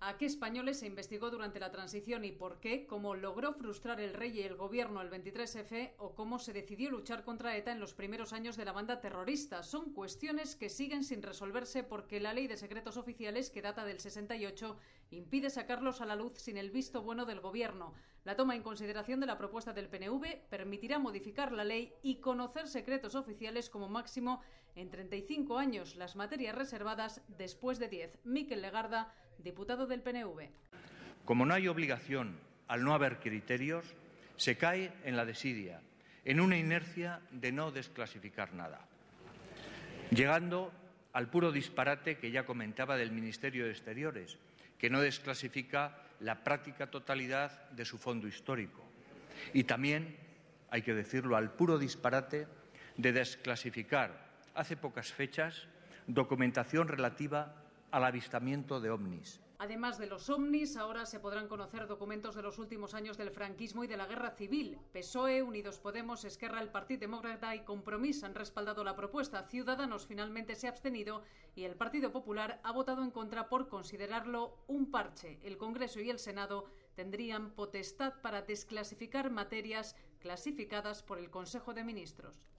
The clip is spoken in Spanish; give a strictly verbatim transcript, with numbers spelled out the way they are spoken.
¿A qué españoles se investigó durante la transición y por qué? ¿Cómo logró frustrar el rey y el gobierno el veintitrés efe? ¿O cómo se decidió luchar contra ETA en los primeros años de la banda terrorista? Son cuestiones que siguen sin resolverse porque la Ley de Secretos Oficiales, que data del sesenta y ocho, impide sacarlos a la luz sin el visto bueno del gobierno. La toma en consideración de la propuesta del pe ene ve permitirá modificar la ley y conocer secretos oficiales como máximo en treinta y cinco años, las materias reservadas después de diez. Mikel Legarda, diputado del pe ene ve. Como no hay obligación, al no haber criterios, se cae en la desidia, en una inercia de no desclasificar nada, llegando al puro disparate que ya comentaba del Ministerio de Exteriores, que no desclasifica la práctica totalidad de su fondo histórico. Y también, hay que decirlo, al puro disparate de desclasificar hace pocas fechas documentación relativa al avistamiento de ovnis. Además de los ovnis, ahora se podrán conocer documentos de los últimos años del franquismo y de la guerra civil. pe ese o e, Unidos Podemos, Esquerra, el Partido Demócrata y Compromís han respaldado la propuesta. Ciudadanos finalmente se ha abstenido y el Partido Popular ha votado en contra por considerarlo un parche. El Congreso y el Senado tendrían potestad para desclasificar materias clasificadas por el Consejo de Ministros.